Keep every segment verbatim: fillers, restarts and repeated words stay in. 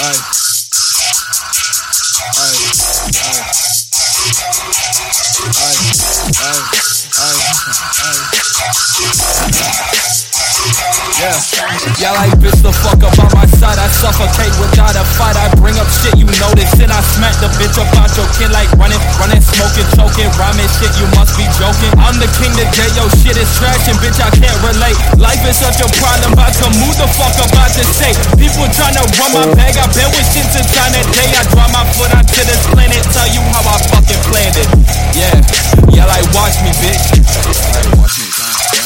Ay. Ay. Ay. Ay. Ay. Ay. Yeah. Yeah, like bitch the fuck up on my side. I suffocate without a fight. I bring up shit you notice and I smack the bitch up out your kid like running, running, smoking, choking, rhyming shit. You must be joking. I'm the king today. Yo, shit is trash and bitch I can't relate. Life is such a problem. About to move the fuck up out to say. People tryna run my bag. I've been with shit since China day. I draw my foot onto this planet. Tell you how I fucking planned it. Yeah, yeah, like watch me, bitch. Like watch me.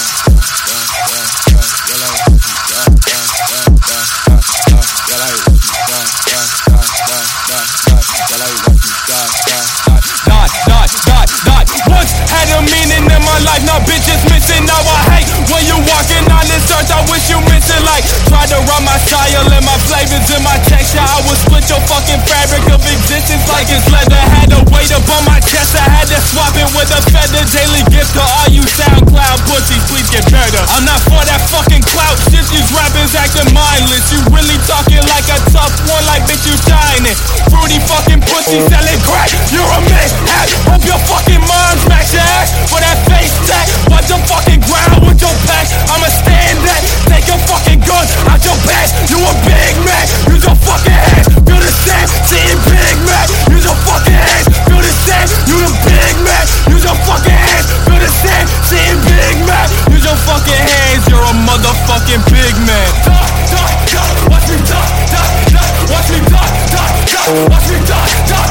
Once had a meaning in my life, now bitches missing. Now I hate when you walking on this earth. I wish you missing. Like try to run my style and my flavors and my texture. I would split your fucking fabric of existence like it's leather. Had a weight up on my chest. I had to swap it with a feather. Daily gift to all you SoundCloud pussies. Please get better. I'm not for that fucking clout shit. These rappers acting mindless. You really talking like a tough one, like bitch you shining. Fruity fucking pussy selling crack. You're a mishap. Hope your fucking mom smash your ass for that face tag. Watch the fucking ground with your back. I'ma stand that. Take your fucking gun out your back. You a Big Mac. Use your fucking hands. Feel the same. Sitting Big Mac. Use your fucking hands. Feel the same. You the Big Mac. Use your fucking hands. Feel the same. Sitting Big Mac. Use your fucking hands. You're a motherfucking big man. Duck, duck, duck. Watch me duck, duck, duck. Watch me duck, duck, duck. Watch me duck, duck.